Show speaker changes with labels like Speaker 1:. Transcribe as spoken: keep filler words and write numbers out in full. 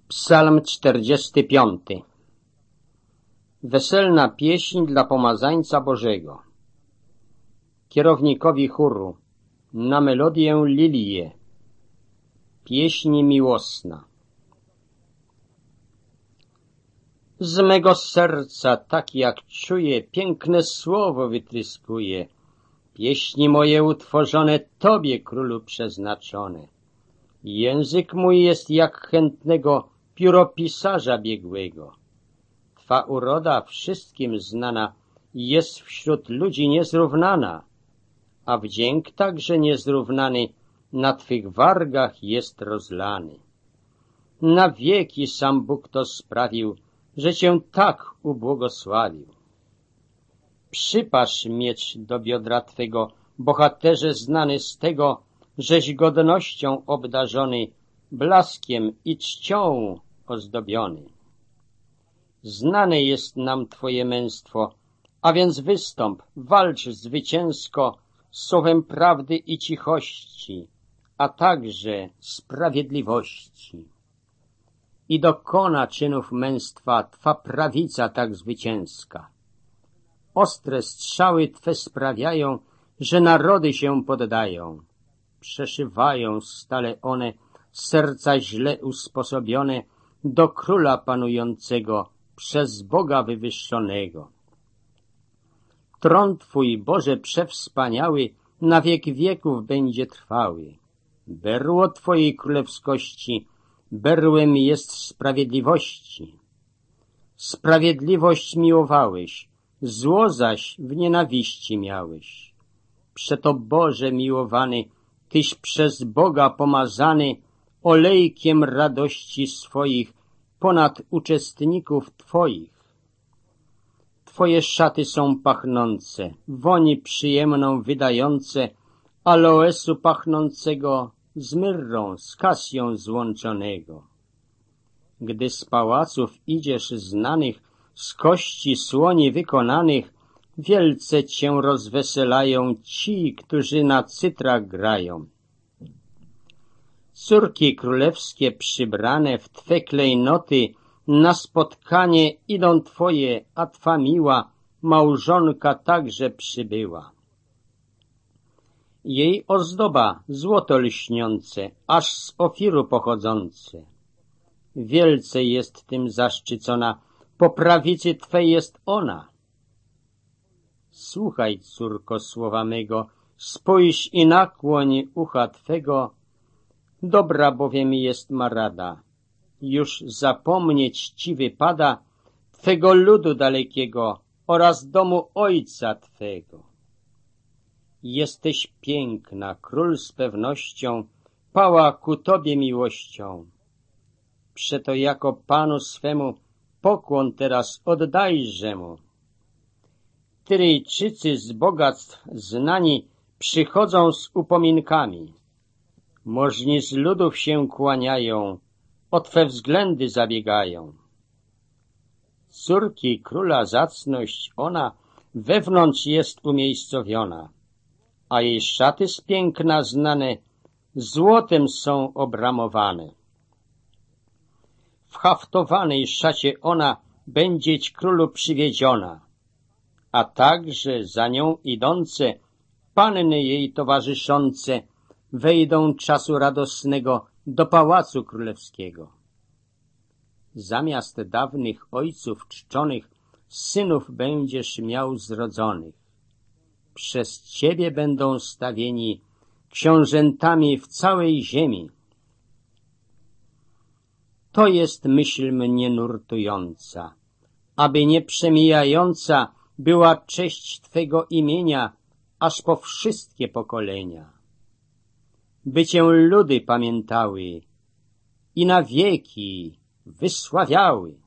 Speaker 1: Psalm czterdziesty piąty. Weselna pieśń dla pomazańca Bożego. Kierownikowi chóru, na melodię lilię. Pieśń miłosna. Z mego serca, tak jak czuję, piękne słowo wytryskuje. Pieśni moje utworzone Tobie, Królu, przeznaczone. Język mój jest jak chętnego pióropisarza biegłego. Twa uroda wszystkim znana jest wśród ludzi niezrównana, a wdzięk także niezrównany na Twych wargach jest rozlany. Na wieki sam Bóg to sprawił, że Cię tak ubłogosławił. Przypasz miecz do biodra Twego, bohaterze znany z tego, żeś godnością obdarzony, blaskiem i czcią ozdobiony. Znane jest nam Twoje męstwo, a więc wystąp, walcz zwycięsko słowem prawdy i cichości, a także sprawiedliwości. I dokona czynów męstwa Twa prawica tak zwycięska. Ostre strzały Twe sprawiają, że narody się poddają. Przeszywają stale one serca źle usposobione do króla panującego, przez Boga wywyższonego. Tron Twój, Boże przewspaniały, na wiek wieków będzie trwały. Berło Twojej królewskości berłem jest sprawiedliwości. Sprawiedliwość miłowałeś, zło zaś w nienawiści miałeś. Przeto, Boże miłowany, Tyś przez Boga pomazany olejkiem radości swoich ponad uczestników Twoich. Twoje szaty są pachnące, woni przyjemną wydające, aloesu pachnącego z myrrą, z kasją złączonego. Gdy z pałaców idziesz znanych, z kości słoni wykonanych, wielce Cię rozweselają ci, którzy na cytrach grają. Córki królewskie przybrane w Twe klejnoty, na spotkanie idą Twoje, a Twa miła małżonka także przybyła. Jej ozdoba złoto lśniące, aż z Ofiru pochodzące. Wielce jest tym zaszczycona, po prawicy Twej jest ona. Słuchaj, córko, słowa mego, spójrz i nakłoń ucha Twego, dobra bowiem jest ma rada. Już zapomnieć Ci wypada Twego ludu dalekiego oraz domu Ojca Twego. Jesteś piękna, król z pewnością pała ku Tobie miłością. Przeto jako Panu swemu pokłon teraz oddajże Mu. Tyryjczycy z bogactw znani przychodzą z upominkami. Możni z ludów się kłaniają, o Twe względy zabiegają. Córki króla zacność ona wewnątrz jest umiejscowiona, a jej szaty z piękna znane złotem są obramowane. W haftowanej szacie ona będzieć królu przywiedziona, a także za nią idące, panny jej towarzyszące, wejdą czasu radosnego do pałacu królewskiego. Zamiast dawnych ojców czczonych, synów będziesz miał zrodzonych. Przez Ciebie będą stawieni książętami w całej ziemi. To jest myśl mnie nurtująca, aby nieprzemijająca była cześć Twego imienia aż po wszystkie pokolenia. By Cię ludy pamiętały i na wieki wysławiały.